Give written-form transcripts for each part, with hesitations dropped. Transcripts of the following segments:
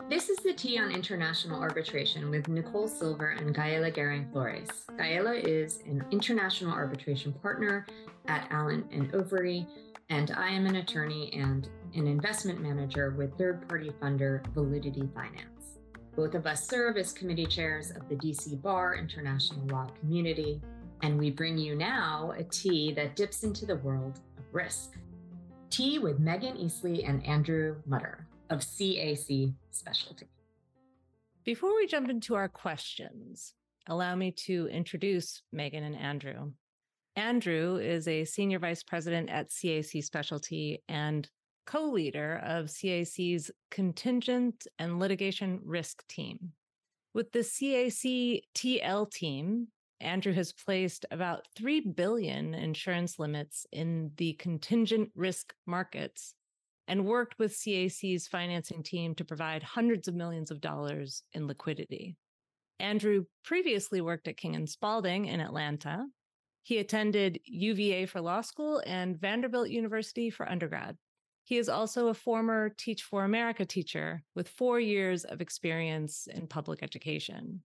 This is the Tea on International Arbitration with Nicole Silver and Gaela Garing Flores. Gaela is an international arbitration partner at Allen and Overy, and I am an attorney and an investment manager with third-party funder Validity Finance. Both of us serve as committee chairs of the DC Bar International Law Community, and we bring you now a tea that dips into the world of risk. Tea with Megan Easley and Andrew Mutter of CAC Specialty. Before we jump into our questions, allow me to introduce Megan and Andrew. Andrew is a senior vice president at CAC Specialty and co-leader of CAC's contingent and litigation risk team. With the CAC TL team, Andrew has placed about $3 billion insurance limits in the contingent risk markets and worked with CAC's financing team to provide hundreds of millions of dollars in liquidity. Andrew previously worked at King & Spalding in Atlanta. He attended UVA for law school and Vanderbilt University for undergrad. He is also a former Teach for America teacher with 4 years of experience in public education.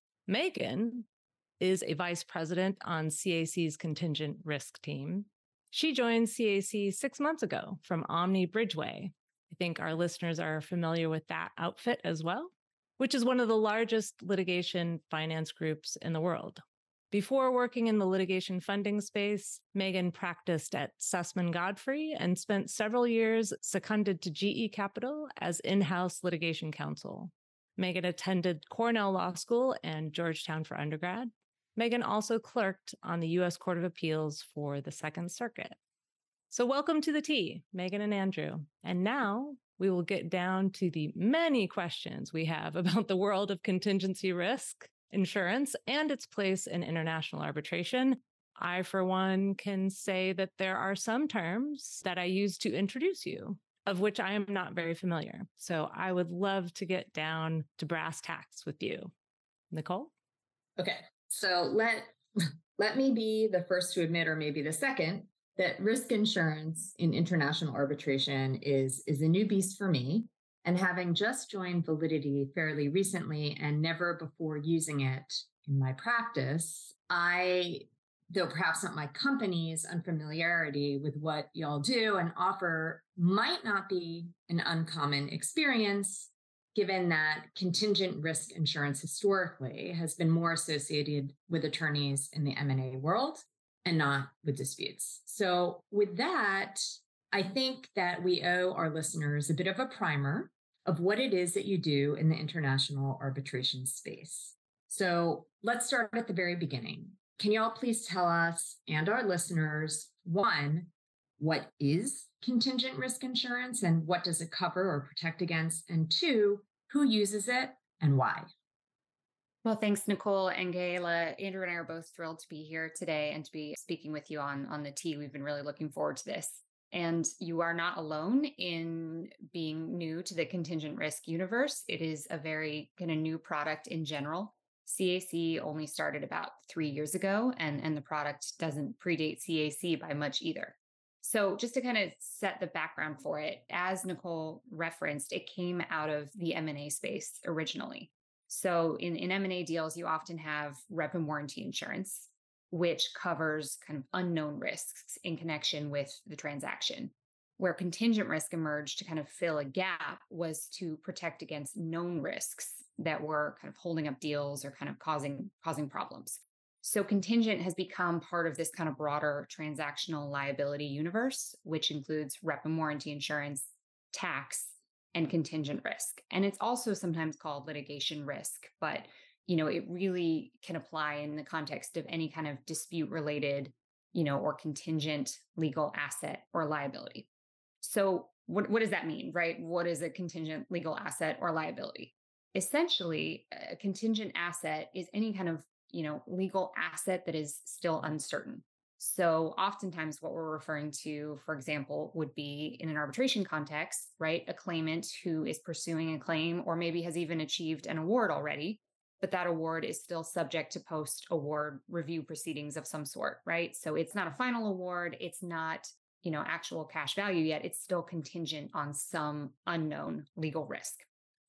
Megan is a vice president on CAC's contingent risk team. She joined CAC 6 months ago from Omni Bridgeway. I think our listeners are familiar with that outfit as well, which is one of the largest litigation finance groups in the world. Before working in the litigation funding space, Megan practiced at Sussman Godfrey and spent several years seconded to GE Capital as in-house litigation counsel. Megan attended Cornell Law School and Georgetown for undergrad. Megan also clerked on the U.S. Court of Appeals for the Second Circuit. So welcome to the tea, Megan and Andrew. And now we will get down to the many questions we have about the world of contingency risk insurance and its place in international arbitration. I, for one, can say that there are some terms that I use to introduce you, of which I am not very familiar. So I would love to get down to brass tacks with you. Nicole? Okay. So let me be the first to admit, or maybe the second, that risk insurance in international arbitration is a new beast for me. And having just joined Validity fairly recently and never before using it in my practice, though perhaps not my company's unfamiliarity with what y'all do and offer might not be an uncommon experience, given that contingent risk insurance historically has been more associated with attorneys in the M&A world and not with disputes. So with that, I think that we owe our listeners a bit of a primer of what it is that you do in the international arbitration space. So let's start at the very beginning. Can y'all please tell us and our listeners, one, what is contingent risk insurance and what does it cover or protect against? And two, who uses it and why? Well, thanks, Nicole and Gaela. Andrew and I are both thrilled to be here today and to be speaking with you on the tea. We've been really looking forward to this. And you are not alone in being new to the contingent risk universe. It is a very kind of new product in general. CAC only started about 3 years ago, and the product doesn't predate CAC by much either. So just to kind of set the background for it, as Nicole referenced, it came out of the M&A space originally. So in M&A deals, you often have rep and warranty insurance, which covers kind of unknown risks in connection with the transaction. Where contingent risk emerged to kind of fill a gap was to protect against known risks that were kind of holding up deals or kind of causing problems. So contingent has become part of this kind of broader transactional liability universe, which includes rep and warranty insurance, tax, and contingent risk. And it's also sometimes called litigation risk, but it really can apply in the context of any kind of dispute related, or contingent legal asset or liability. So what does that mean, right? What is a contingent legal asset or liability? Essentially, a contingent asset is any kind of legal asset that is still uncertain. So oftentimes what we're referring to, for example, would be in an arbitration context, right? A claimant who is pursuing a claim or maybe has even achieved an award already, but that award is still subject to post-award review proceedings of some sort, right? So it's not a final award. It's not, actual cash value yet. It's still contingent on some unknown legal risk.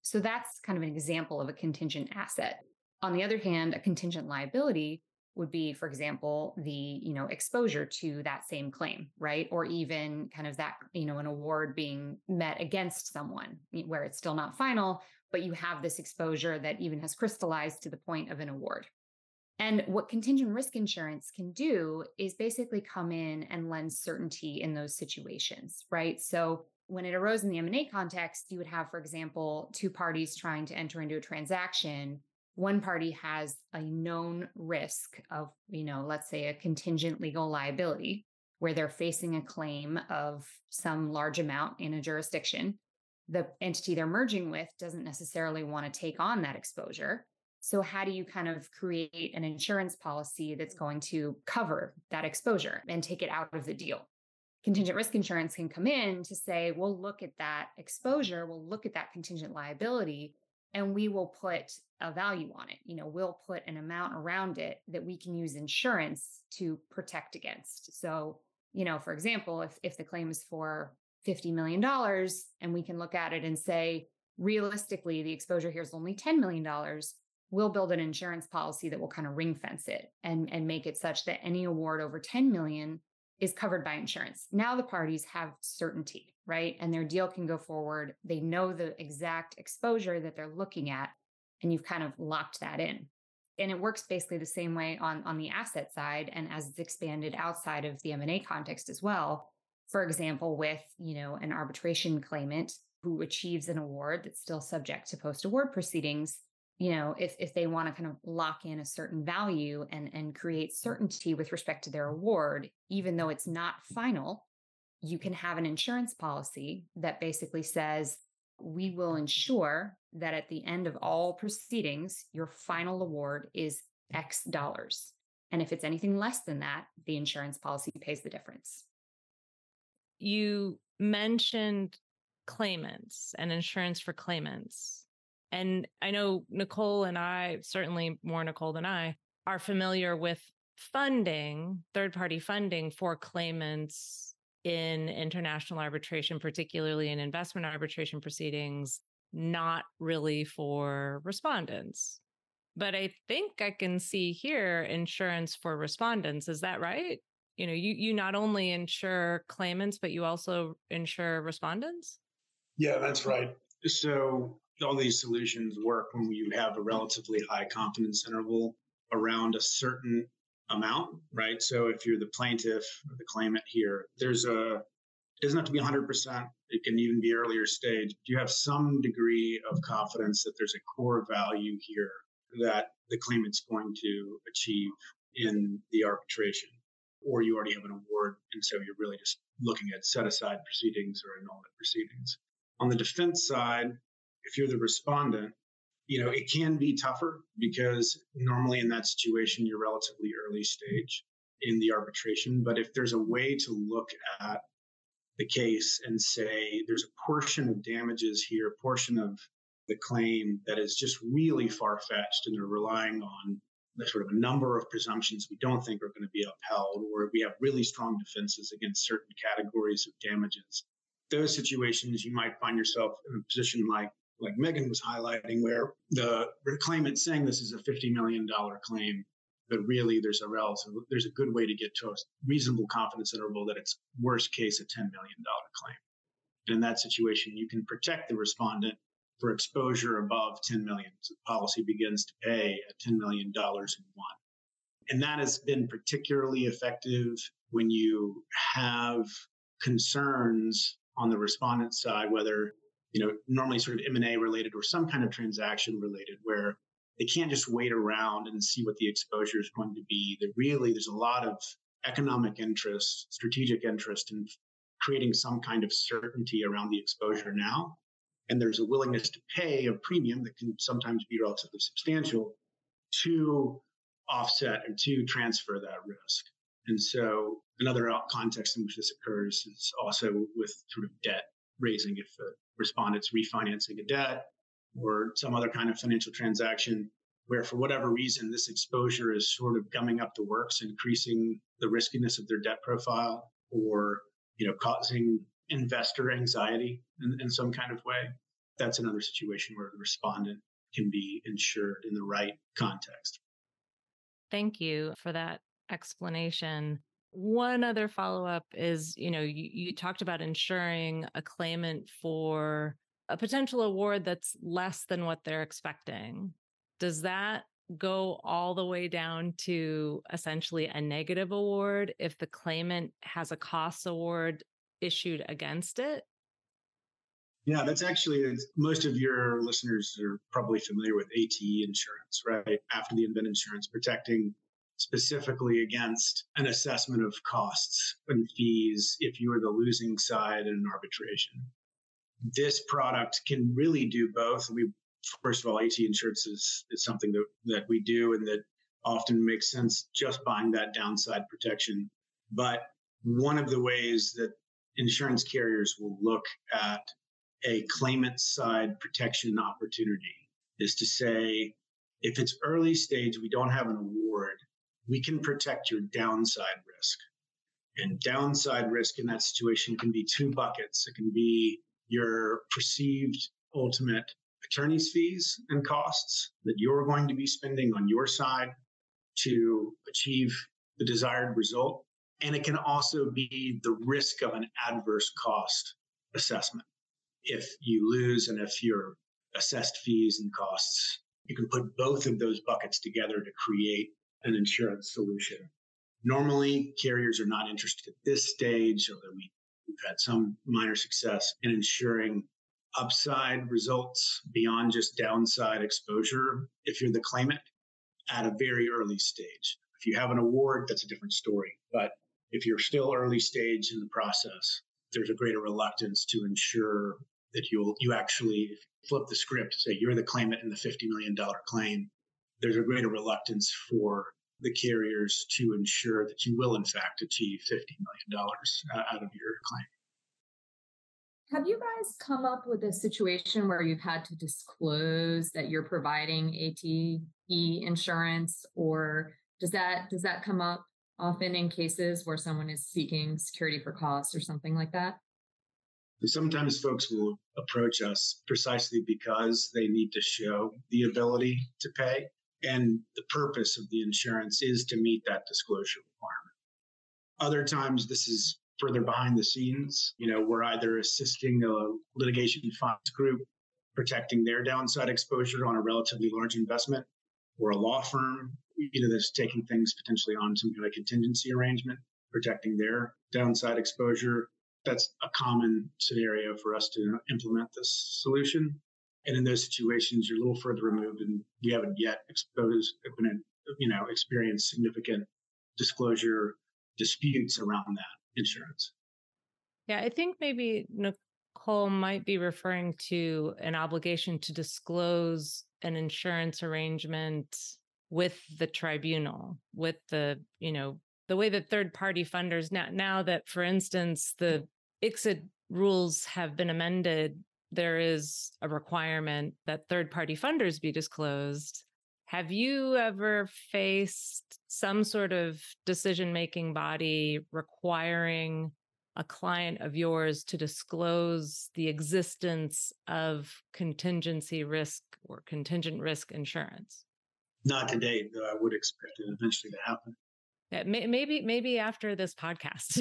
So that's kind of an example of a contingent asset. On the other hand, a contingent liability would be, for example, the, exposure to that same claim, right? Or even kind of that, an award being met against someone where it's still not final, but you have this exposure that even has crystallized to the point of an award. And what contingent risk insurance can do is basically come in and lend certainty in those situations, right? So when it arose in the M&A context, you would have, for example, two parties trying to enter into a transaction. One party has a known risk of, let's say a contingent legal liability where they're facing a claim of some large amount in a jurisdiction. The entity they're merging with doesn't necessarily want to take on that exposure. So how do you kind of create an insurance policy that's going to cover that exposure and take it out of the deal? Contingent risk insurance can come in to say, we'll look at that exposure, we'll look at that contingent liability, and we will put a value on it. We'll put an amount around it that we can use insurance to protect against. So, for example, if the claim is for $50 million and we can look at it and say, realistically, the exposure here is only $10 million, we'll build an insurance policy that will kind of ring fence it and make it such that any award over 10 million is covered by insurance. Now the parties have certainty, right? And their deal can go forward. They know the exact exposure that they're looking at, and you've kind of locked that in. And it works basically the same way on the asset side, and as it's expanded outside of the M&A context as well. For example, with, an arbitration claimant who achieves an award that's still subject to post-award proceedings, if they want to kind of lock in a certain value and create certainty with respect to their award, even though it's not final, you can have an insurance policy that basically says, we will ensure that at the end of all proceedings, your final award is X dollars. And if it's anything less than that, the insurance policy pays the difference. You mentioned claimants and insurance for claimants. And I know Nicole and I, certainly more Nicole than I, are familiar with funding, third-party funding for claimants in international arbitration, particularly in investment arbitration proceedings, not really for respondents. But I think I can see here insurance for respondents. Is that right? You not only insure claimants, but you also insure respondents? Yeah, that's right. So all these solutions work when you have a relatively high confidence interval around a certain amount, right? So if you're the plaintiff or the claimant here, it doesn't have to be 100%. It can even be earlier stage. You have some degree of confidence that there's a core value here that the claimant's going to achieve in the arbitration, or you already have an award. And so you're really just looking at set aside proceedings or annulment proceedings. On the defense side, if you're the respondent, it can be tougher because normally in that situation, you're relatively early stage in the arbitration. But if there's a way to look at the case and say there's a portion of damages here, a portion of the claim that is just really far-fetched and they're relying on the sort of a number of presumptions we don't think are going to be upheld, or we have really strong defenses against certain categories of damages. Those situations, you might find yourself in a position like Megan was highlighting, where the claimant's saying this is a $50 million claim, but really there's a good way to get to a reasonable confidence interval that it's worst case a $10 million claim. And in that situation, you can protect the respondent for exposure above 10 million. So the policy begins to pay at $10 million in one. And that has been particularly effective when you have concerns on the respondent side, whether, normally sort of M&A related or some kind of transaction related, where they can't just wait around and see what the exposure is going to be. There's a lot of economic interest, strategic interest in creating some kind of certainty around the exposure now. And there's a willingness to pay a premium that can sometimes be relatively substantial to offset and to transfer that risk. And so another context in which this occurs is also with sort of debt raising. If the respondent's refinancing a debt or some other kind of financial transaction where for whatever reason this exposure is sort of gumming up the works, increasing the riskiness of their debt profile, or causing investor anxiety in some kind of way, that's another situation where the respondent can be insured in the right context. Thank you for that explanation. One other follow up is, you talked about insuring a claimant for a potential award that's less than what they're expecting. Does that go all the way down to essentially a negative award if the claimant has a cost award issued against it? Yeah, that's actually, most of your listeners are probably familiar with ATE insurance, right? After the event insurance, protecting specifically against an assessment of costs and fees if you are the losing side in an arbitration. This product can really do both. First of all, ATE insurance is something that we do and that often makes sense just buying that downside protection. But one of the ways that insurance carriers will look at a claimant side protection opportunity is to say, if it's early stage, we don't have an award, we can protect your downside risk. And downside risk in that situation can be two buckets. It can be your perceived ultimate attorney's fees and costs that you're going to be spending on your side to achieve the desired result. And it can also be the risk of an adverse cost assessment. If you lose and if you're assessed fees and costs, you can put both of those buckets together to create an insurance solution. Normally, carriers are not interested at this stage, although we've had some minor success in ensuring upside results beyond just downside exposure if you're the claimant at a very early stage. If you have an award, that's a different story. But if you're still early stage in the process, there's a greater reluctance to ensure that you actually flip the script, say you're the claimant in the $50 million claim. There's a greater reluctance for the carriers to ensure that you will in fact achieve $50 million out of your claim. Have you guys come up with a situation where you've had to disclose that you're providing ATE insurance, or does that come up often in cases where someone is seeking security for cost or something like that? Sometimes folks will approach us precisely because they need to show the ability to pay. And the purpose of the insurance is to meet that disclosure requirement. Other times, this is further behind the scenes. We're either assisting a litigation funds group protecting their downside exposure on a relatively large investment, or a law firm, that's taking things potentially on some kind of contingency arrangement, protecting their downside exposure. That's a common scenario for us to implement this solution. And in those situations, you're a little further removed and we haven't yet experienced significant disclosure disputes around that insurance. Yeah, I think maybe Nicole might be referring to an obligation to disclose an insurance arrangement with the tribunal, with the way that third-party funders now that, for instance, the ICSID rules have been amended, there is a requirement that third-party funders be disclosed. Have you ever faced some sort of decision-making body requiring a client of yours to disclose the existence of contingency risk or contingent risk insurance? Not to date, though I would expect it eventually to happen. Yeah, maybe after this podcast.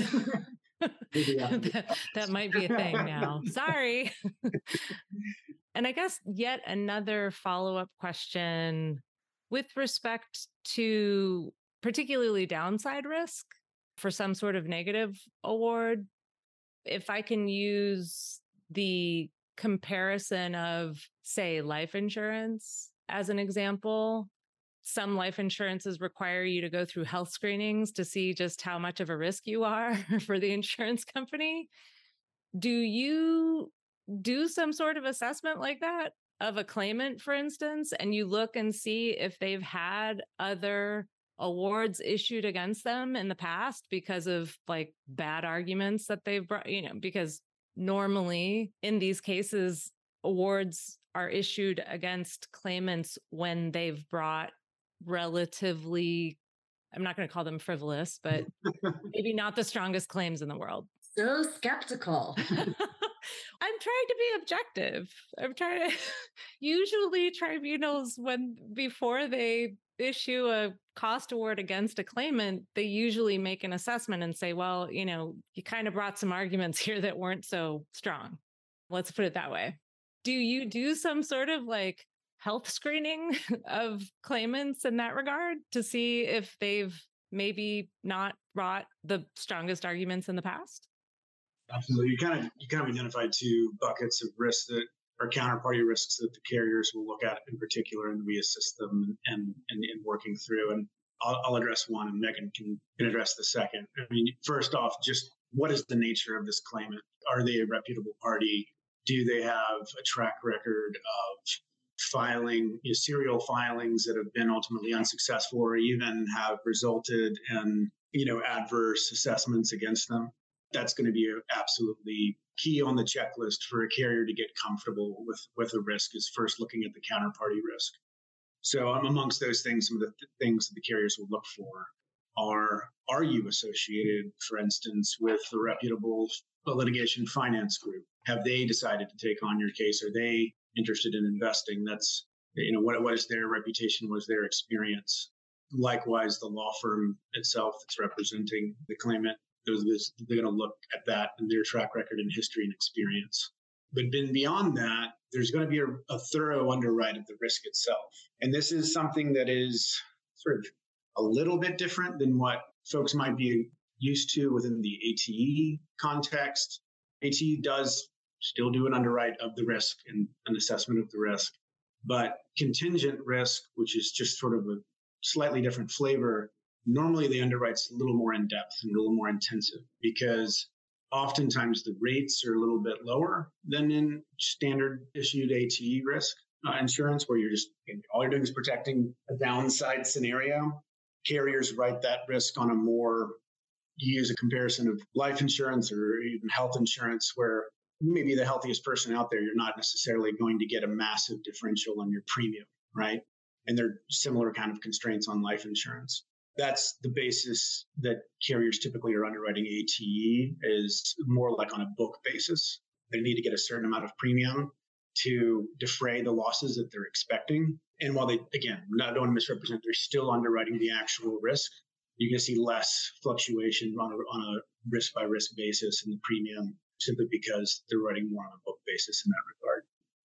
that might be a thing now. Sorry. And I guess yet another follow-up question with respect to particularly downside risk for some sort of negative award. If I can use the comparison of, say, life insurance as an example, some life insurances require you to go through health screenings to see just how much of a risk you are for the insurance company. Do you do some sort of assessment like that of a claimant, for instance, and you look and see if they've had other awards issued against them in the past because of like bad arguments that they've brought, because normally in these cases, awards are issued against claimants when they've brought relatively, I'm not going to call them frivolous, but maybe not the strongest claims in the world. So skeptical. I'm trying to be objective. I'm trying to, usually tribunals, before they issue a cost award against a claimant, they usually make an assessment and say, well, you kind of brought some arguments here that weren't so strong. Let's put it that way. Do you do some sort of like health screening of claimants in that regard to see if they've maybe not brought the strongest arguments in the past? Absolutely. You kind of identified two buckets of risks that are counterparty risks that the carriers will look at in particular, and we assist them in working through. And I'll address one, and Megan can address the second. I mean, first off, just what is the nature of this claimant? Are they a reputable party? Do they have a track record of filing, serial filings that have been ultimately unsuccessful, or even have resulted in, adverse assessments against them? That's going to be absolutely key on the checklist for a carrier to get comfortable with a risk, is first looking at the counterparty risk. So amongst those things, some of the things that the carriers will look for are you associated, for instance, with a reputable litigation finance group? Have they decided to take on your case? Are they interested in investing? That's, what is their reputation? What is their experience? Likewise, the law firm itself that's representing the claimant, they're going to look at that and their track record and history and experience. But then beyond that, there's going to be a thorough underwrite of the risk itself. And this is something that is sort of a little bit different than what folks might be used to within the ATE context. ATE does still do an underwrite of the risk and an assessment of the risk. But contingent risk, which is just sort of a slightly different flavor, normally the underwrite's a little more in depth and a little more intensive, because oftentimes the rates are a little bit lower than in standard issued ATE risk insurance, where all you're doing is protecting a downside scenario. Carriers write that risk on you use a comparison of life insurance or even health insurance, where you may be the healthiest person out there. You're not necessarily going to get a massive differential on your premium, right? And there are similar kind of constraints on life insurance. That's the basis that carriers typically are underwriting ATE, is more like on a book basis. They need to get a certain amount of premium to defray the losses that they're expecting. And while they, again, don't want to misrepresent, they're still underwriting the actual risk. You're going to see less fluctuation on a risk by risk basis in the premium, simply because they're writing more on a book basis in that regard.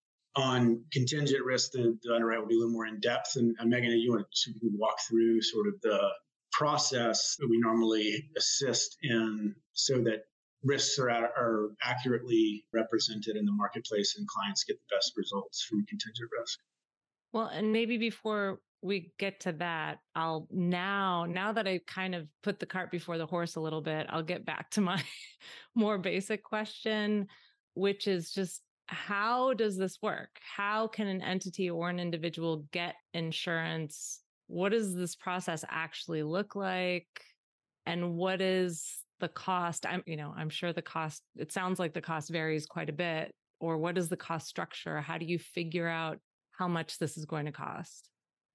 On contingent risk, the underwrite will be a little more in depth. And Megan, you want to walk through sort of the process that we normally assist in, so that risks are accurately represented in the marketplace and clients get the best results from contingent risk. Well, and maybe before we get to that, I'll now that I kind of put the cart before the horse a little bit, I'll get back to my more basic question, which is just, how does this work? How can an entity or an individual get insurance? What does this process actually look like? And what is the cost? I'm sure the cost, it sounds like the cost varies quite a bit. Or what is the cost structure? How do you figure out how much this is going to cost?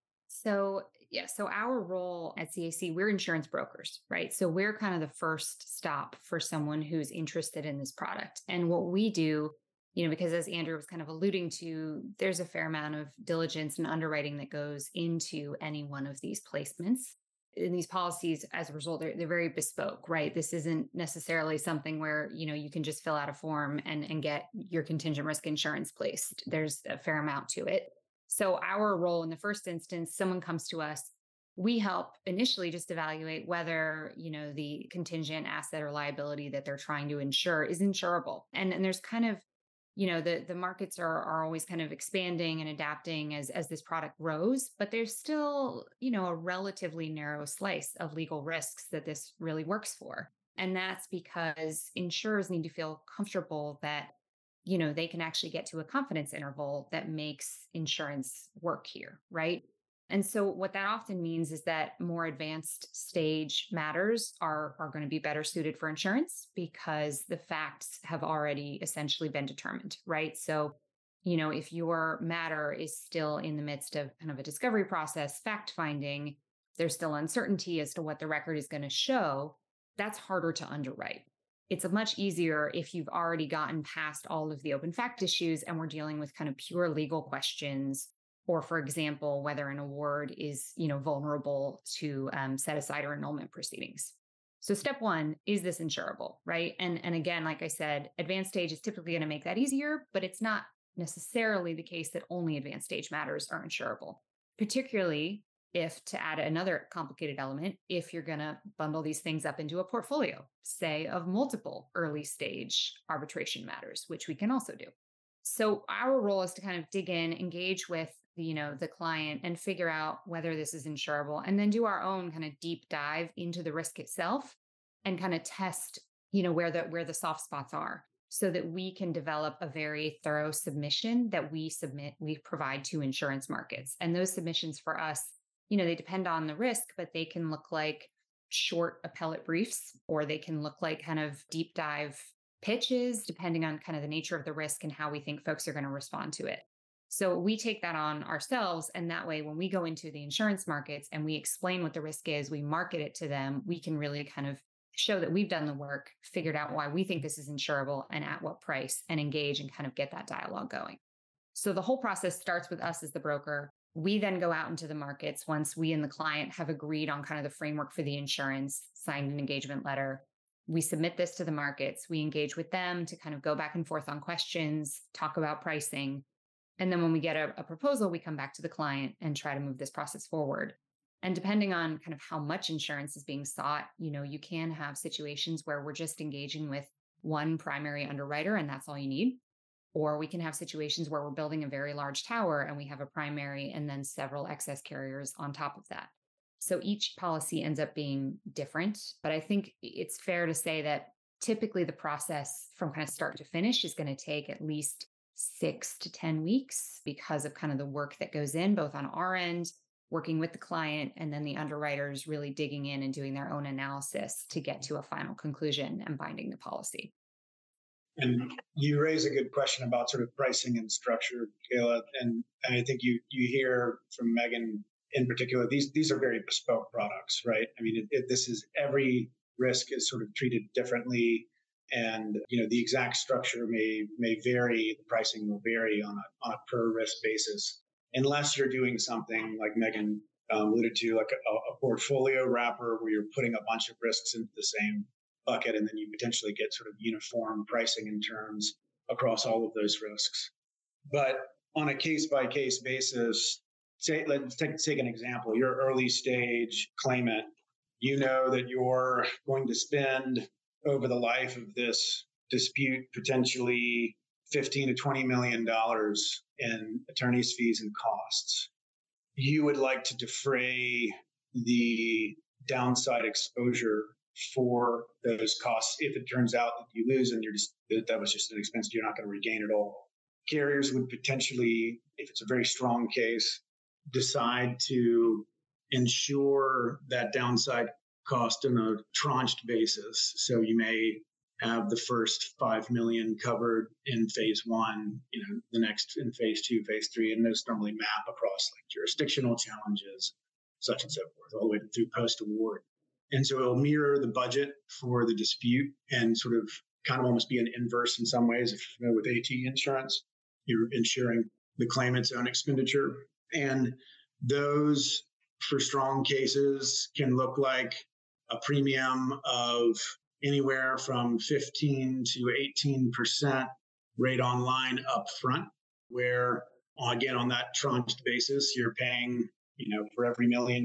So our role at CAC, we're insurance brokers, right? So we're kind of the first stop for someone who's interested in this product. And what we do, because as Andrew was kind of alluding to, there's a fair amount of diligence and underwriting that goes into any one of these placements. In these policies, as a result, they're very bespoke, right? This isn't necessarily something where, you can just fill out a form and get your contingent risk insurance placed. There's a fair amount to it. So our role in the first instance, someone comes to us, we help initially just evaluate whether, the contingent asset or liability that they're trying to insure is insurable. And there's kind of, the markets are always kind of expanding and adapting as this product grows, but there's still, a relatively narrow slice of legal risks that this really works for. And that's because insurers need to feel comfortable that they can actually get to a confidence interval that makes insurance work here, right? And so what that often means is that more advanced stage matters are going to be better suited for insurance, because the facts have already essentially been determined, right? So, if your matter is still in the midst of kind of a discovery process, fact finding, there's still uncertainty as to what the record is going to show, that's harder to underwrite. It's much easier if you've already gotten past all of the open fact issues and we're dealing with kind of pure legal questions, or for example, whether an award is, vulnerable to set aside or annulment proceedings. So step one, is this insurable, right? And again, like I said, advanced stage is typically going to make that easier, but it's not necessarily the case that only advanced stage matters are insurable, particularly if, to add another complicated element, if you're going to bundle these things up into a portfolio, say of multiple early stage arbitration matters, which we can also do. So our role is to kind of dig in, engage with the client and figure out whether this is insurable, and then do our own kind of deep dive into the risk itself and kind of test, where the soft spots are, so that we can develop a very thorough submission that we provide to insurance markets. And those submissions for us, they depend on the risk, but they can look like short appellate briefs, or they can look like kind of deep dive pitches, depending on kind of the nature of the risk and how we think folks are going to respond to it. So we take that on ourselves. And that way, when we go into the insurance markets and we explain what the risk is, we market it to them, we can really kind of show that we've done the work, figured out why we think this is insurable and at what price, and engage and kind of get that dialogue going. So the whole process starts with us as the broker. We then go out into the markets once we and the client have agreed on kind of the framework for the insurance, signed an engagement letter. We submit this to the markets. We engage with them to kind of go back and forth on questions, talk about pricing. And then when we get a proposal, we come back to the client and try to move this process forward. And depending on kind of how much insurance is being sought, you can have situations where we're just engaging with one primary underwriter and that's all you need. Or we can have situations where we're building a very large tower and we have a primary and then several excess carriers on top of that. So each policy ends up being different. But I think it's fair to say that typically the process from kind of start to finish is going to take at least 6 to 10 weeks because of kind of the work that goes in, both on our end, working with the client, and then the underwriters really digging in and doing their own analysis to get to a final conclusion and binding the policy. And you raise a good question about sort of pricing and structure, Kayla. And I think you hear from Megan in particular, these are very bespoke products, right? I mean, this is every risk is sort of treated differently. And, the exact structure may vary. The pricing will vary on a per risk basis, unless you're doing something like Megan alluded to, like a portfolio wrapper where you're putting a bunch of risks into the same bucket, and then you potentially get sort of uniform pricing and terms across all of those risks. But on a case-by-case basis, let's take an example. You're early stage claimant. You know that you're going to spend over the life of this dispute potentially $15 to $20 million in attorney's fees and costs. You would like to defray the downside exposure for those costs if it turns out that you lose and that was just an expense you're not going to regain at all. Carriers would potentially, if it's a very strong case, decide to insure that downside cost on a tranched basis. So you may have the first 5 million covered in phase one, the next in phase two, phase three, and those normally map across like jurisdictional challenges, such and so forth, all the way through post-award. And so it'll mirror the budget for the dispute and sort of kind of almost be an inverse in some ways. If you're familiar with AT insurance, you're insuring the claimant's own expenditure. And those, for strong cases, can look like a premium of anywhere from 15 to 18% rate on line up front, where, again, on that tranched basis, you're paying, for every $1 million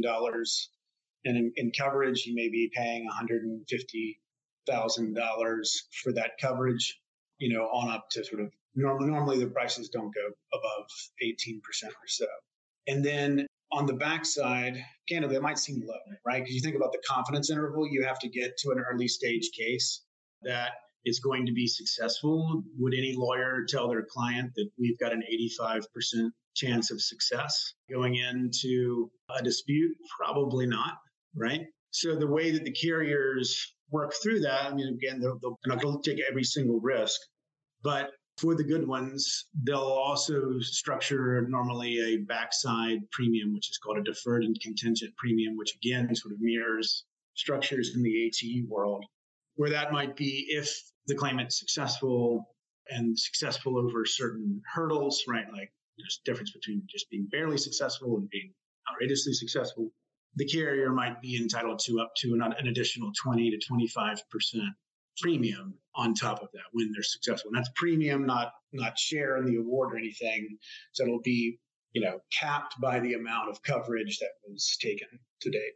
in coverage, you may be paying $150,000 for that coverage, on up to sort of normally the prices don't go above 18% or so. And then on the backside, candidly, it might seem low, right? Because you think about the confidence interval you have to get to an early stage case that is going to be successful. Would any lawyer tell their client that we've got an 85% chance of success going into a dispute? Probably not, right? So the way that the carriers work through that, again, they're not going to take every single risk, but for the good ones, they'll also structure normally a backside premium, which is called a deferred and contingent premium, which again sort of mirrors structures in the ATE world. where that might be if the claimant's successful and successful over certain hurdles, right? Like there's a difference between just being barely successful and being outrageously successful. The carrier might be entitled to up to an additional 20 to 25% premium on top of that when they're successful. And that's premium, not share in the award or anything. So it'll be, capped by the amount of coverage that was taken to date.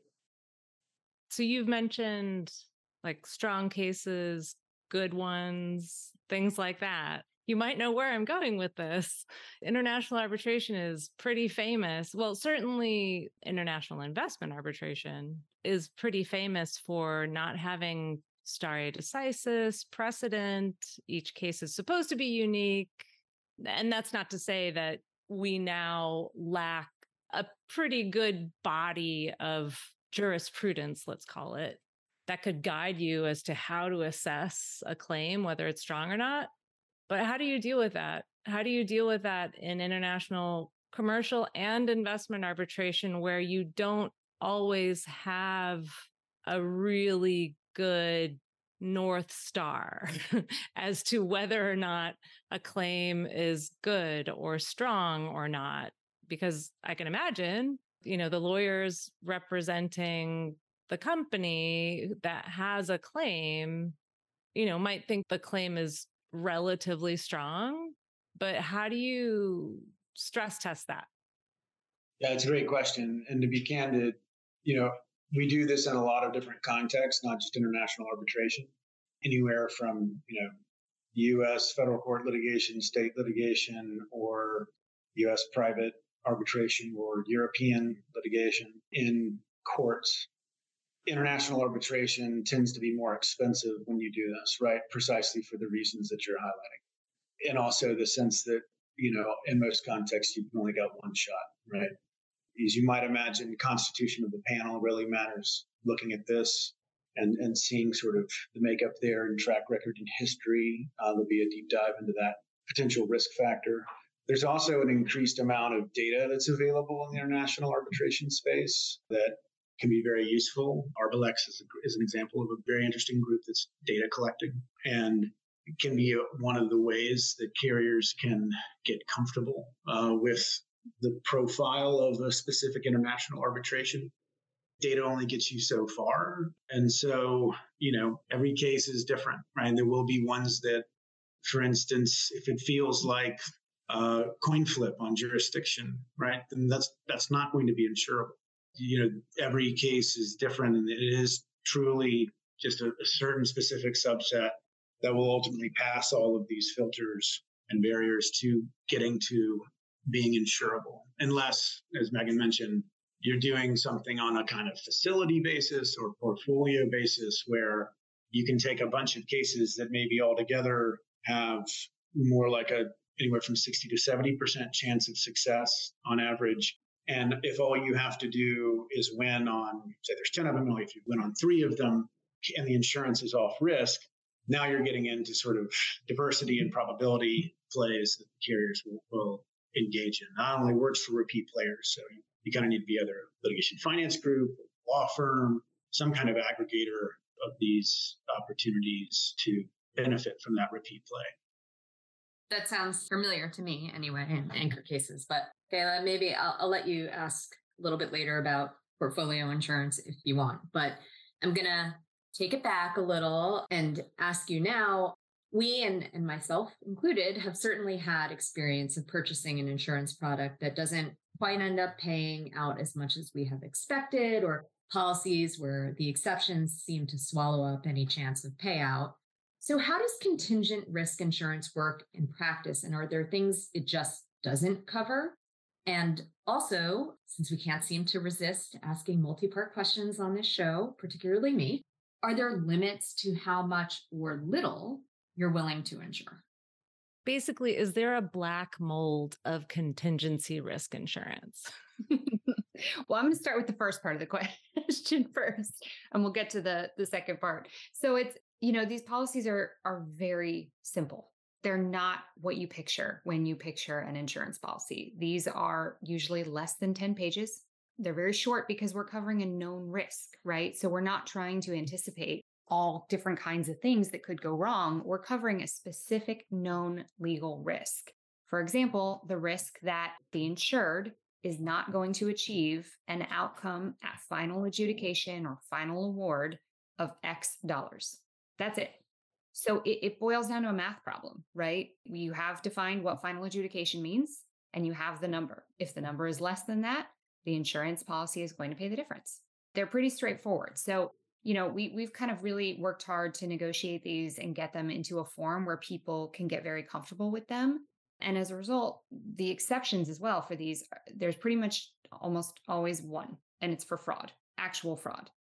So you've mentioned like strong cases, good ones, things like that. You might know where I'm going with this. International arbitration is pretty famous. Well, certainly international investment arbitration is pretty famous for not having stare decisis precedent. Each case is supposed to be unique. And that's not to say that we now lack a pretty good body of jurisprudence, let's call it, that could guide you as to how to assess a claim, whether it's strong or not. But how do you deal with that? How do you deal with that in international commercial and investment arbitration where you don't always have a really good North Star as to whether or not a claim is good or strong or not? Because I can imagine, the lawyers representing the company that has a claim, might think the claim is relatively strong, but how do you stress test that? Yeah, it's a great question. And to be candid, we do this in a lot of different contexts, not just international arbitration, anywhere from, U.S. federal court litigation, state litigation, or U.S. private arbitration or European litigation in courts. International arbitration tends to be more expensive when you do this, right? Precisely for the reasons that you're highlighting. And also the sense that, in most contexts, you've only got one shot, right? As you might imagine, constitution of the panel really matters. Looking at this and seeing sort of the makeup there and track record and history, there'll be a deep dive into that potential risk factor. There's also an increased amount of data that's available in the international arbitration space that can be very useful. Arbalex is an example of a very interesting group that's data collecting, and it can be one of the ways that carriers can get comfortable with the profile of a specific international arbitration. Data only gets you so far. And so, every case is different, right? There will be ones that, for instance, if it feels like a coin flip on jurisdiction, right, then that's not going to be insurable. Every case is different, and it is truly just a certain specific subset that will ultimately pass all of these filters and barriers to getting to being insurable. Unless, as Megan mentioned, you're doing something on a kind of facility basis or portfolio basis where you can take a bunch of cases that maybe altogether have more like anywhere from 60 to 70% chance of success on average. And if all you have to do is win on, say there's 10 of them, only if you win on 3 of them and the insurance is off risk, now you're getting into sort of diversity and probability plays that the carriers will engage in. Not only works for repeat players, so you kind of need to be either a litigation finance group, law firm, some kind of aggregator of these opportunities to benefit from that repeat play. That sounds familiar to me anyway in anchor cases. But Kayla, maybe I'll let you ask a little bit later about portfolio insurance if you want. But I'm going to take it back a little and ask you now. We, and myself included, have certainly had experience of purchasing an insurance product that doesn't quite end up paying out as much as we have expected, or policies where the exceptions seem to swallow up any chance of payout. So how does contingent risk insurance work in practice? And are there things it just doesn't cover? And also, since we can't seem to resist asking multi-part questions on this show, particularly me, are there limits to how much or little you're willing to insure? Basically, is there a black mold of contingency risk insurance? Well, I'm going to start with the first part of the question first, and we'll get to the second part. So it's, these policies are very simple. They're not what you picture when you picture an insurance policy. These are usually less than 10 pages. They're very short because we're covering a known risk, right? So we're not trying to anticipate all different kinds of things that could go wrong. We're covering a specific known legal risk. For example, the risk that the insured is not going to achieve an outcome at final adjudication or final award of X dollars. That's it. So it boils down to a math problem, right? You have defined what final adjudication means, and you have the number. If the number is less than that, the insurance policy is going to pay the difference. They're pretty straightforward. So, we've kind of really worked hard to negotiate these and get them into a form where people can get very comfortable with them. And as a result, the exceptions as well for these, there's pretty much almost always one, and it's for fraud, actual fraud.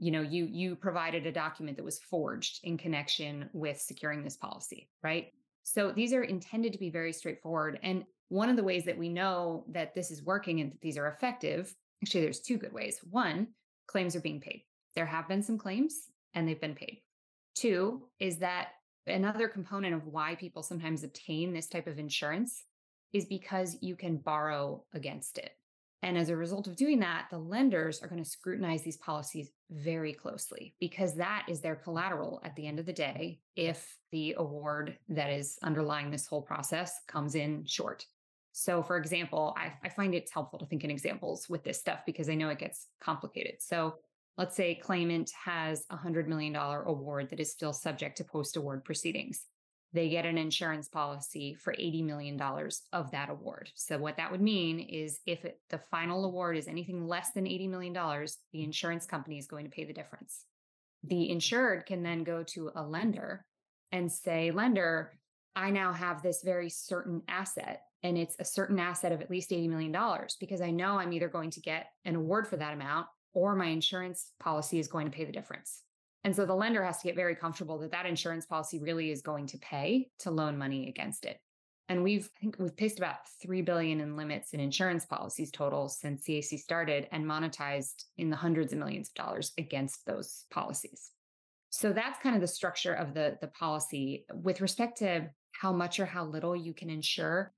You provided a document that was forged in connection with securing this policy, right? So these are intended to be very straightforward. And one of the ways that we know that this is working and that these are effective, actually, there's two good ways. One, claims are being paid. There have been some claims and they've been paid. Two is that another component of why people sometimes obtain this type of insurance is because you can borrow against it. And as a result of doing that, the lenders are going to scrutinize these policies very closely because that is their collateral at the end of the day if the award that is underlying this whole process comes in short. So, for example, I find it's helpful to think in examples with this stuff because I know it gets complicated. So let's say claimant has a $100 million award that is still subject to post-award proceedings. They get an insurance policy for $80 million of that award. So what that would mean is if the final award is anything less than $80 million, the insurance company is going to pay the difference. The insured can then go to a lender and say, lender, I now have this very certain asset, and it's a certain asset of at least $80 million because I know I'm either going to get an award for that amount or my insurance policy is going to pay the difference. And so the lender has to get very comfortable that that insurance policy really is going to pay to loan money against it. And I think we've placed about $3 billion in limits in insurance policies total since CAC started and monetized in the hundreds of millions of dollars against those policies. So that's kind of the structure of the policy. With respect to how much or how little you can insure,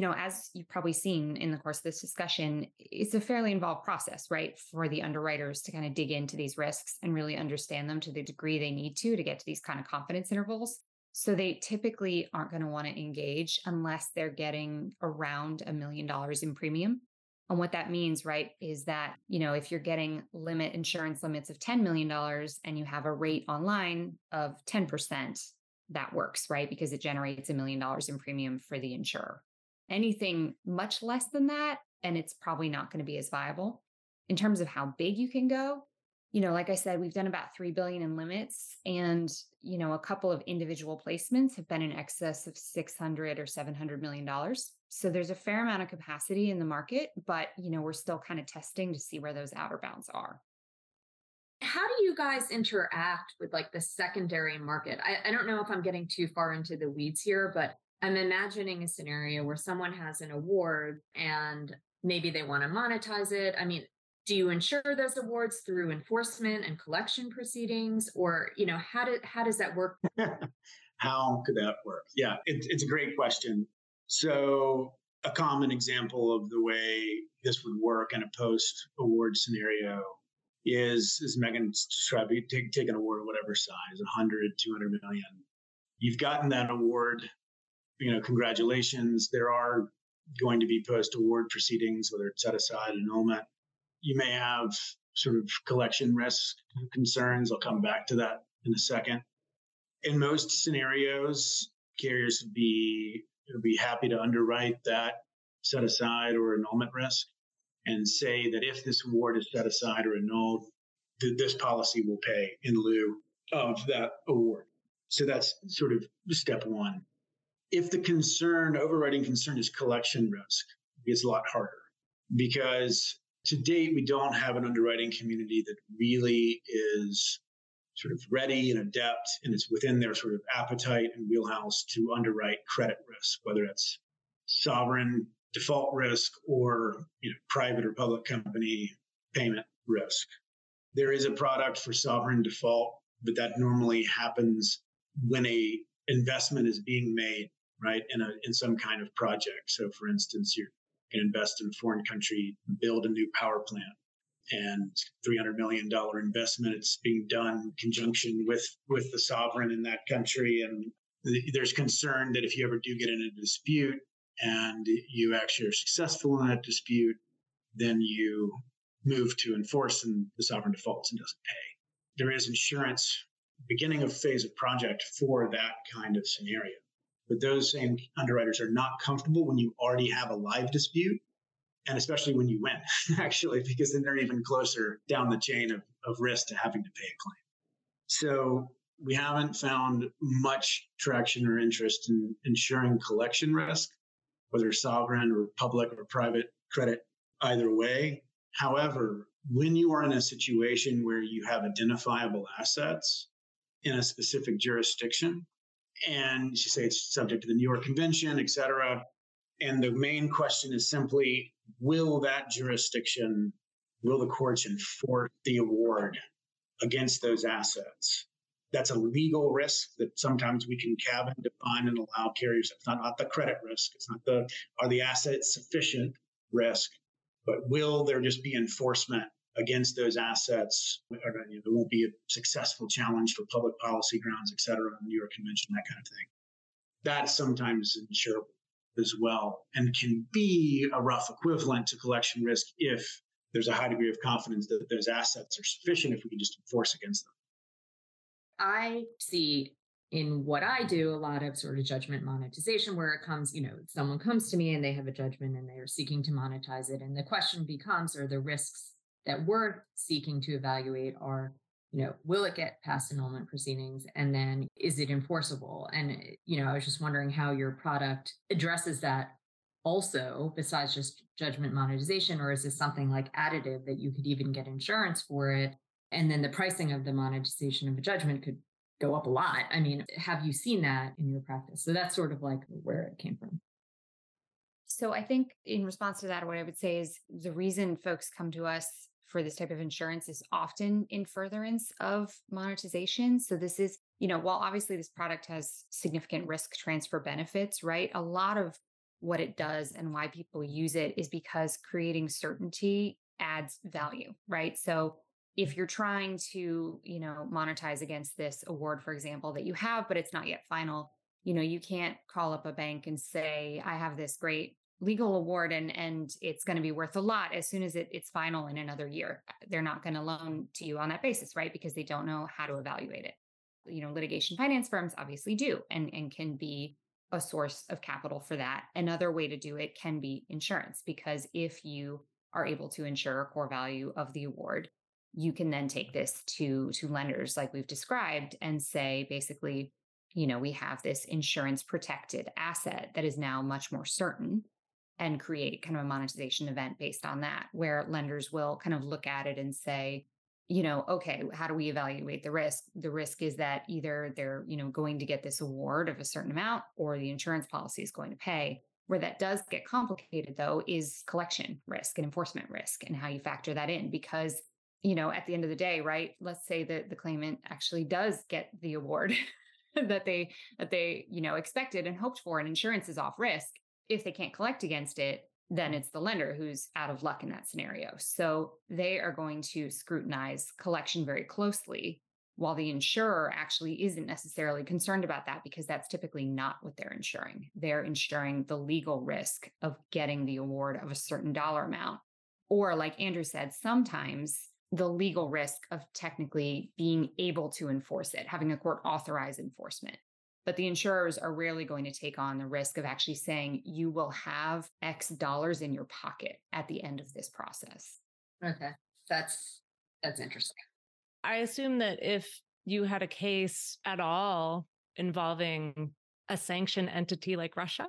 as you've probably seen in the course of this discussion, it's a fairly involved process, right? For the underwriters to kind of dig into these risks and really understand them to the degree they need to get to these kind of confidence intervals. So they typically aren't going to want to engage unless they're getting around $1 million in premium. And what that means, right, is that, if you're getting insurance limits of $10 million and you have a rate online of 10%, that works, right? Because it generates $1 million in premium for the insurer. Anything much less than that, and it's probably not going to be as viable. In terms of how big you can go, like I said, we've done about $3 billion in limits, and a couple of individual placements have been in excess of $600 or $700 million. So there's a fair amount of capacity in the market, but we're still kind of testing to see where those outer bounds are. How do you guys interact with like the secondary market? I don't know if I'm getting too far into the weeds here, but I'm imagining a scenario where someone has an award and maybe they want to monetize it. I mean, do you insure those awards through enforcement and collection proceedings, or how does that work? How could that work? Yeah, it's a great question. So a common example of the way this would work in a post-award scenario is Megan described. You take an award of whatever size, 100, 200 million. You've gotten that award. Congratulations. There are going to be post-award proceedings, whether it's set aside, annulment. You may have sort of collection risk concerns. I'll come back to that in a second. In most scenarios, carriers would be happy to underwrite that set aside or annulment risk and say that if this award is set aside or annulled, this policy will pay in lieu of that award. So that's sort of step one. If the overriding concern is collection risk, it's a lot harder because to date, we don't have an underwriting community that really is sort of ready and adept, and it's within their sort of appetite and wheelhouse to underwrite credit risk, whether it's sovereign default risk or private or public company payment risk. There is a product for sovereign default, but that normally happens when a investment is being made, right, in some kind of project. So, for instance, you're going to invest in a foreign country, build a new power plant. and $300 million investment. It's being done in conjunction with the sovereign in that country. And there's concern that if you ever do get in a dispute and you actually are successful in that dispute, then you move to enforce and the sovereign defaults and doesn't pay. There is insurance beginning of phase of project for that kind of scenario. But those same underwriters are not comfortable when you already have a live dispute, and especially when you win, actually, because then they're even closer down the chain of risk to having to pay a claim. So we haven't found much traction or interest in insuring collection risk, whether sovereign or public or private credit, either way. However, when you are in a situation where you have identifiable assets in a specific jurisdiction, and you say it's subject to the New York Convention, et cetera, and the main question is simply, will that jurisdiction, will the courts enforce the award against those assets? That's a legal risk that sometimes we can cabin, define, and allow carriers. It's not the credit risk. It's not are the assets sufficient risk, but will there just be enforcement against those assets? Or, there won't be a successful challenge for public policy grounds, et cetera, on the New York Convention, that kind of thing. That's sometimes insurable as well, and can be a rough equivalent to collection risk if there's a high degree of confidence that those assets are sufficient if we can just enforce against them. I see in what I do a lot of sort of judgment monetization where it comes, someone comes to me and they have a judgment and they are seeking to monetize it. And the question becomes, are the risks that we're seeking to evaluate are, will it get past annulment proceedings? And then is it enforceable? And, I was just wondering how your product addresses that also, besides just judgment monetization, or is this something like additive that you could even get insurance for it? And then the pricing of the monetization of a judgment could go up a lot. I mean, have you seen that in your practice? So that's sort of like where it came from. So I think in response to that, what I would say is the reason folks come to us for this type of insurance is often in furtherance of monetization. So this is, while obviously this product has significant risk transfer benefits, right? A lot of what it does and why people use it is because creating certainty adds value, right? So if you're trying to, monetize against this award, for example, that you have, but it's not yet final, you can't call up a bank and say, I have this great legal award and it's going to be worth a lot as soon as it's final in another year. They're not going to loan to you on that basis, right? Because they don't know how to evaluate it. Litigation finance firms obviously do and can be a source of capital for that. Another way to do it can be insurance, because if you are able to insure a core value of the award, you can then take this to lenders like we've described and say, basically, we have this insurance protected asset that is now much more certain, and create kind of a monetization event based on that, where lenders will kind of look at it and say, okay, how do we evaluate the risk? The risk is that either they're, going to get this award of a certain amount, or the insurance policy is going to pay. Where that does get complicated, though, is collection risk and enforcement risk and how you factor that in. Because, at the end of the day, right, let's say that the claimant actually does get the award that they expected and hoped for, and insurance is off risk. If they can't collect against it, then it's the lender who's out of luck in that scenario. So they are going to scrutinize collection very closely, while the insurer actually isn't necessarily concerned about that, because that's typically not what they're insuring. They're insuring the legal risk of getting the award of a certain dollar amount. Or like Andrew said, sometimes the legal risk of technically being able to enforce it, having a court authorize enforcement. But the insurers are rarely going to take on the risk of actually saying you will have X dollars in your pocket at the end of this process. Okay. That's interesting. I assume that if you had a case at all involving a sanctioned entity like Russia,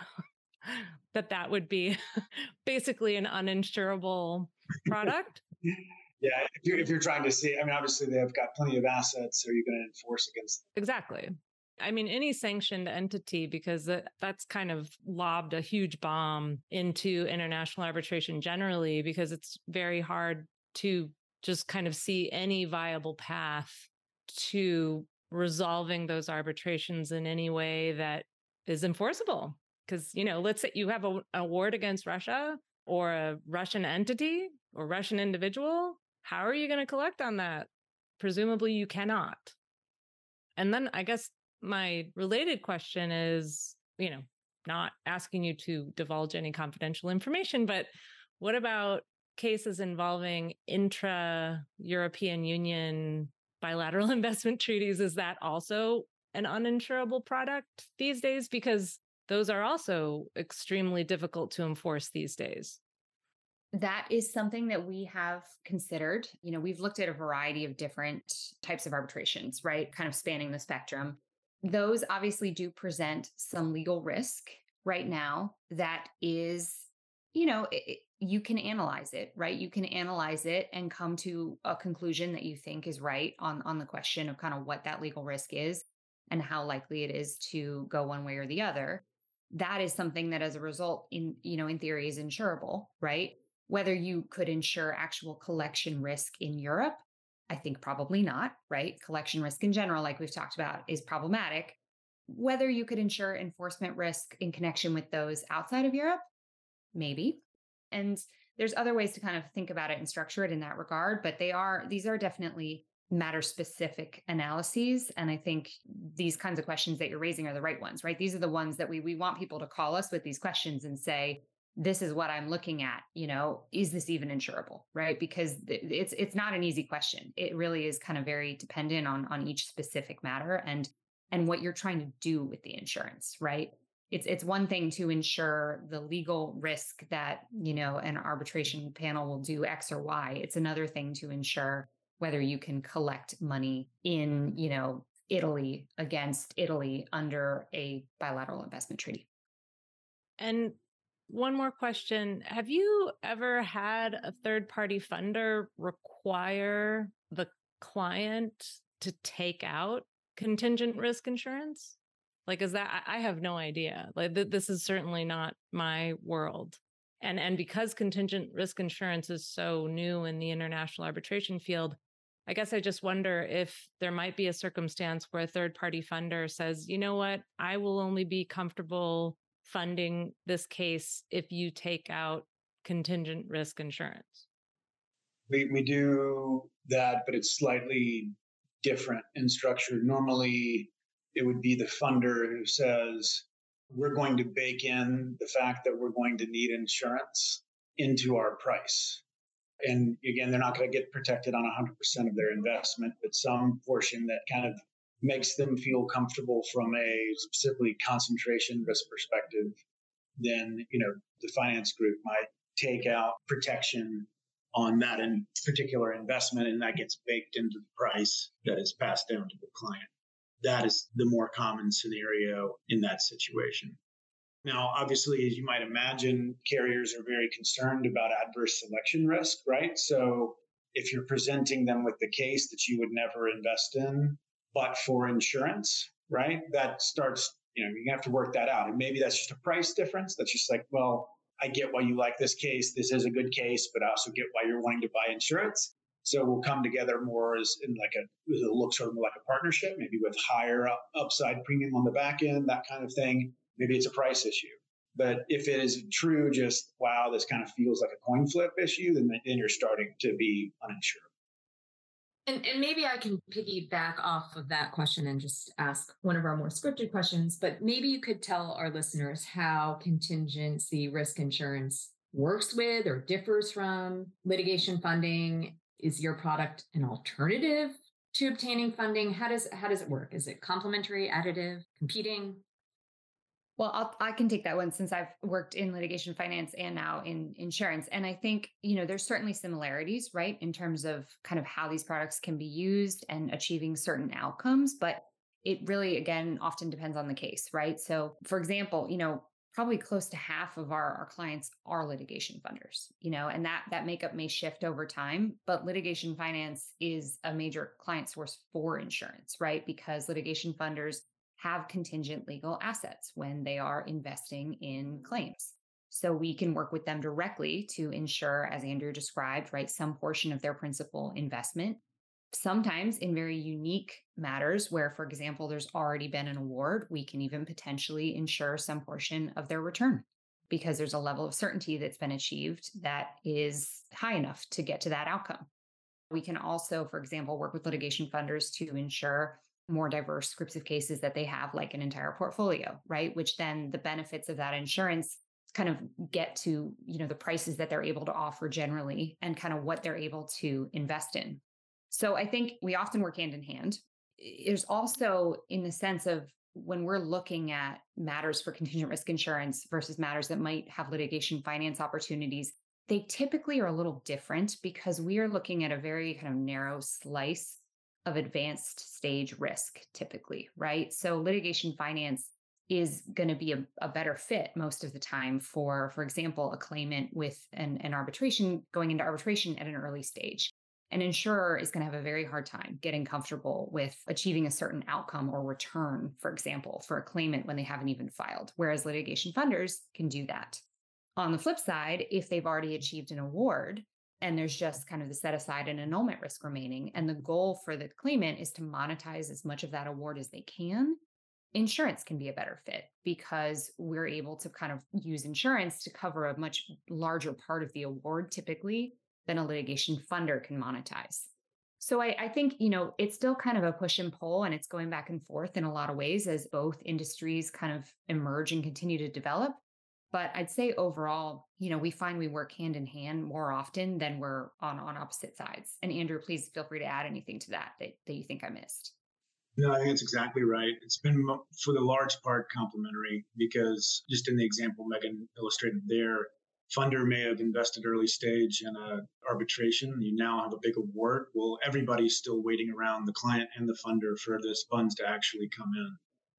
that would be basically an uninsurable product. Yeah, if you're trying to see, obviously they've got plenty of assets, so you're going to enforce against them. Exactly. Any sanctioned entity, because that's kind of lobbed a huge bomb into international arbitration generally, because it's very hard to just kind of see any viable path to resolving those arbitrations in any way that is enforceable. Because, let's say you have an award against Russia or a Russian entity, a Russian individual, how are you going to collect on that? Presumably you cannot. And then I guess my related question is, not asking you to divulge any confidential information, but what about cases involving intra-European Union bilateral investment treaties? Is that also an uninsurable product these days? Because those are also extremely difficult to enforce these days. That is something that we have considered. We've looked at a variety of different types of arbitrations, right? Kind of spanning the spectrum. Those obviously do present some legal risk right now that is, you can analyze it, right? You can analyze it and come to a conclusion that you think is right on the question of kind of what that legal risk is and how likely it is to go one way or the other. That is something that as a result in theory is insurable, right? Whether you could insure actual collection risk in Europe, I think probably not, right? Collection risk in general, like we've talked about, is problematic. Whether you could insure enforcement risk in connection with those outside of Europe, maybe. And there's other ways to kind of think about it and structure it in that regard, but these are definitely matter specific analyses. And I think these kinds of questions that you're raising are the right ones, right? These are the ones that we want people to call us with these questions and say, this is what I'm looking at, is this even insurable, right? Because it's not an easy question. It really is kind of very dependent on each specific matter and what you're trying to do with the insurance, right? It's one thing to insure the legal risk that, an arbitration panel will do X or Y. It's another thing to insure whether you can collect money in, Italy against Italy under a bilateral investment treaty. And one more question. Have you ever had a third-party funder require the client to take out contingent risk insurance? Is that, I have no idea. This is certainly not my world. And because contingent risk insurance is so new in the international arbitration field, I guess I just wonder if there might be a circumstance where a third-party funder says, you know what, I will only be comfortable funding this case if you take out contingent risk insurance. We do that, but it's slightly different in structure. Normally, it would be the funder who says, we're going to bake in the fact that we're going to need insurance into our price. And again, they're not going to get protected on 100% of their investment, but some portion that kind of makes them feel comfortable from a specifically concentration risk perspective. Then, the finance group might take out protection on that in particular investment, and that gets baked into the price that is passed down to the client. That is the more common scenario in that situation. Now, obviously, as you might imagine, carriers are very concerned about adverse selection risk, right? So if you're presenting them with the case that you would never invest in, but for insurance, right? That starts, you have to work that out. And maybe that's just a price difference. That's just like, well, I get why you like this case. This is a good case, but I also get why you're wanting to buy insurance. So we'll come together more as in it'll look sort of more like a partnership, maybe with higher upside premium on the back end, that kind of thing. Maybe it's a price issue. But if it is true, just, wow, this kind of feels like a coin flip issue, then you're starting to be uninsured. And maybe I can piggyback off of that question and just ask one of our more scripted questions, but maybe you could tell our listeners how contingency risk insurance works with or differs from litigation funding. Is your product an alternative to obtaining funding? How does it work? Is it complementary, additive, competing? Well, I can take that one since I've worked in litigation finance and now in insurance. And I think, there's certainly similarities, right, in terms of kind of how these products can be used and achieving certain outcomes. But it really, again, often depends on the case, right? So, for example, probably close to half of our clients are litigation funders, and that makeup may shift over time. But litigation finance is a major client source for insurance, right? Because litigation funders have contingent legal assets when they are investing in claims. So we can work with them directly to ensure, as Andrew described, right, some portion of their principal investment. Sometimes in very unique matters where, for example, there's already been an award, we can even potentially insure some portion of their return because there's a level of certainty that's been achieved that is high enough to get to that outcome. We can also, for example, work with litigation funders to ensure more diverse groups of cases that they have, like an entire portfolio, right? Which then the benefits of that insurance kind of get to, the prices that they're able to offer generally and kind of what they're able to invest in. So I think we often work hand in hand. There's also, in the sense of when we're looking at matters for contingent risk insurance versus matters that might have litigation finance opportunities, they typically are a little different because we are looking at a very kind of narrow slice of advanced stage risk typically, right? So litigation finance is going to be a better fit most of the time for example, a claimant with an arbitration going into arbitration at an early stage. An insurer is going to have a very hard time getting comfortable with achieving a certain outcome or return, for example, for a claimant when they haven't even filed, whereas litigation funders can do that. On the flip side, if they've already achieved an award and there's just kind of the set aside and annulment risk remaining, and the goal for the claimant is to monetize as much of that award as they can, insurance can be a better fit because we're able to kind of use insurance to cover a much larger part of the award typically than a litigation funder can monetize. So I think, it's still kind of a push and pull, and it's going back and forth in a lot of ways as both industries kind of emerge and continue to develop. But I'd say overall, we find we work hand in hand more often than we're on opposite sides. And Andrew, please feel free to add anything to that you think I missed. No, I think that's exactly right. It's been, for the large part, complementary because just in the example Megan illustrated there, funder may have invested early stage in an arbitration. You now have a big award. Well, everybody's still waiting around, the client and the funder, for those funds to actually come in.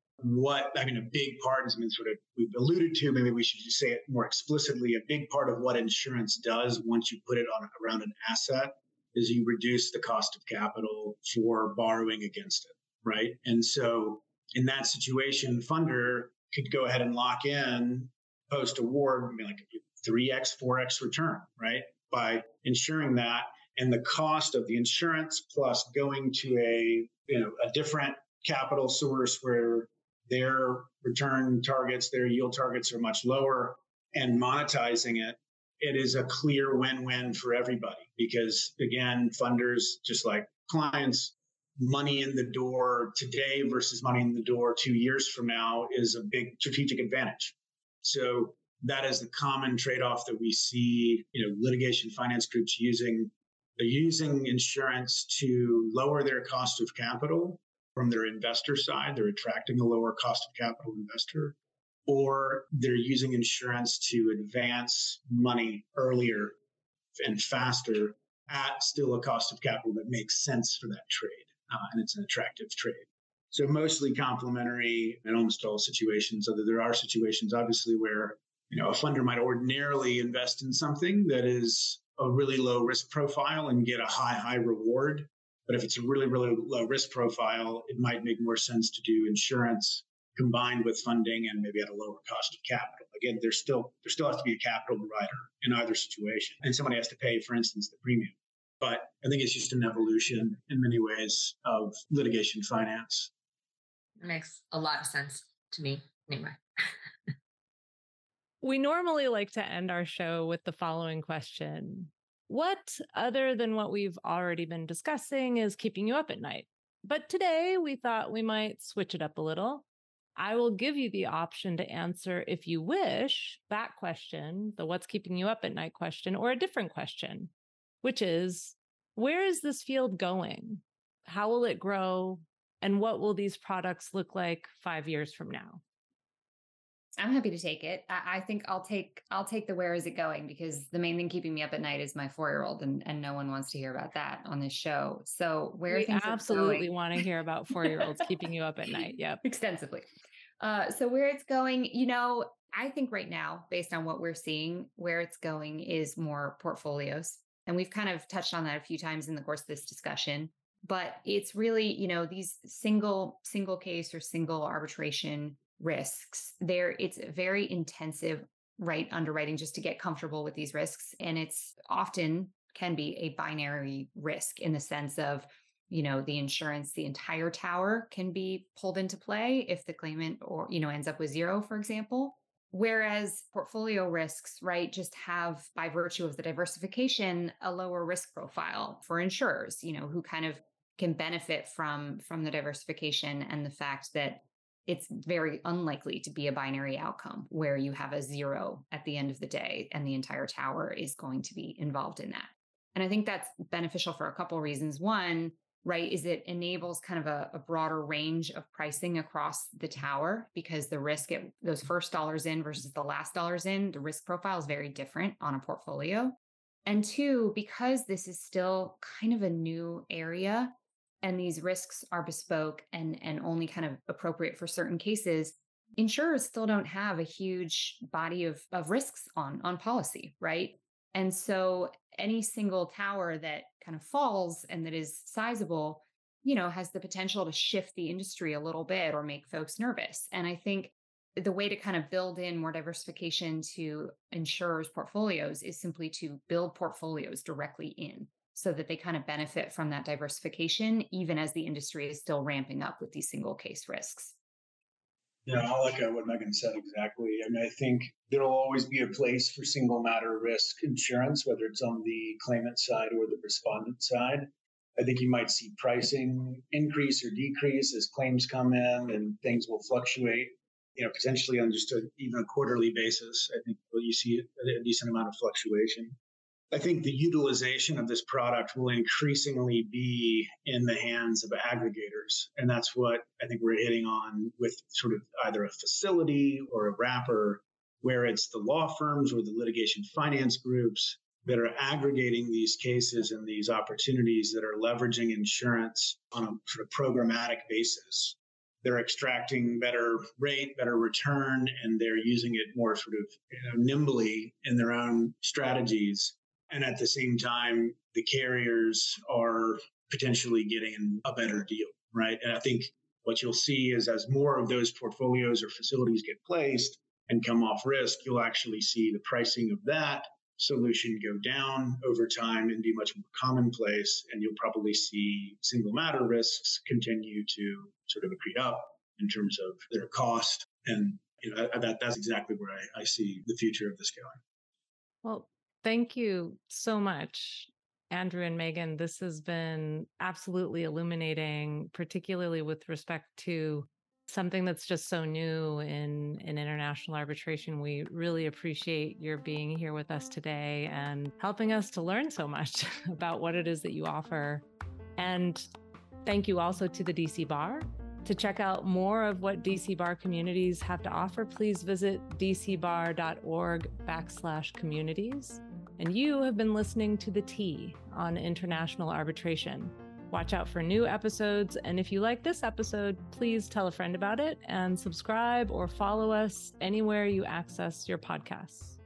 A big part is, sort of we've alluded to, maybe we should just say it more explicitly. A big part of what insurance does once you put it on around an asset is you reduce the cost of capital for borrowing against it, right? And so in that situation, funder could go ahead and lock in post award, like 3x, 4x return, right? By ensuring that, and the cost of the insurance plus going to a different capital source where their return targets, their yield targets are much lower, and monetizing it, it is a clear win-win for everybody. Because again, funders, just like clients, money in the door today versus money in the door 2 years from now is a big strategic advantage. So that is the common trade-off that we see, litigation finance groups using. They're using insurance to lower their cost of capital from their investor side. They're attracting a lower cost of capital investor, or they're using insurance to advance money earlier and faster at still a cost of capital that makes sense for that trade. And it's an attractive trade. So mostly complementary in almost all situations, although there are situations obviously where a funder might ordinarily invest in something that is a really low risk profile and get a high reward. But if it's a really, really low risk profile, it might make more sense to do insurance combined with funding and maybe at a lower cost of capital. Again, there still has to be a capital provider in either situation, and somebody has to pay, for instance, the premium. But I think it's just an evolution in many ways of litigation finance. It makes a lot of sense to me anyway. We normally like to end our show with the following question. What, other than what we've already been discussing, is keeping you up at night? But today we thought we might switch it up a little. I will give you the option to answer, if you wish, that question, the what's keeping you up at night question, or a different question, which is, where is this field going? How will it grow? And what will these products look like 5 years from now? I'm happy to take it. I think I'll take the where is it going, because the main thing keeping me up at night is my 4-year-old, and no one wants to hear about that on this show. So we absolutely want to hear about 4-year-olds keeping you up at night. Yep. Extensively. So where it's going, I think right now, based on what we're seeing, where it's going is more portfolios. And we've kind of touched on that a few times in the course of this discussion, but it's really, these single case or single arbitration risks there. It's very intensive, right? Underwriting just to get comfortable with these risks. And it's often can be a binary risk in the sense of, the insurance, the entire tower can be pulled into play if the claimant ends up with zero, for example, Whereas portfolio risks, right, just have, by virtue of the diversification, a lower risk profile for insurers, who kind of can benefit from the diversification and the fact that it's very unlikely to be a binary outcome where you have a zero at the end of the day and the entire tower is going to be involved in that. And I think that's beneficial for a couple of reasons. One, right, is it enables kind of a broader range of pricing across the tower, because the risk at those first dollars in versus the last dollars in, the risk profile is very different on a portfolio. And two, because this is still kind of a new area and these risks are bespoke and only kind of appropriate for certain cases, insurers still don't have a huge body of risks on policy, right? And so any single tower that kind of falls and that is sizable, has the potential to shift the industry a little bit or make folks nervous. And I think the way to kind of build in more diversification to insurers' portfolios is simply to build portfolios directly in, so that they kind of benefit from that diversification, even as the industry is still ramping up with these single case risks. Yeah, I like what Megan said exactly. I mean, I think there'll always be a place for single matter risk insurance, whether it's on the claimant side or the respondent side. I think you might see pricing increase or decrease as claims come in, and things will fluctuate, potentially on just even a quarterly basis. I think you see a decent amount of fluctuation. I think the utilization of this product will increasingly be in the hands of aggregators. And that's what I think we're hitting on with sort of either a facility or a wrapper, where it's the law firms or the litigation finance groups that are aggregating these cases and these opportunities that are leveraging insurance on a sort of programmatic basis. They're extracting better rate, better return, and they're using it more sort of nimbly in their own strategies. And at the same time, the carriers are potentially getting a better deal, right? And I think what you'll see is, as more of those portfolios or facilities get placed and come off risk, you'll actually see the pricing of that solution go down over time and be much more commonplace. And you'll probably see single matter risks continue to sort of accrete up in terms of their cost. And that's exactly where I see the future of this going. Well, thank you so much, Andrew and Megan. This has been absolutely illuminating, particularly with respect to something that's just so new in international arbitration. We really appreciate your being here with us today and helping us to learn so much about what it is that you offer. And thank you also to the DC Bar. To check out more of what DC Bar Communities have to offer, please visit dcbar.org/communities. And you have been listening to The T on international arbitration. Watch out for new episodes. And if you like this episode, please tell a friend about it and subscribe or follow us anywhere you access your podcasts.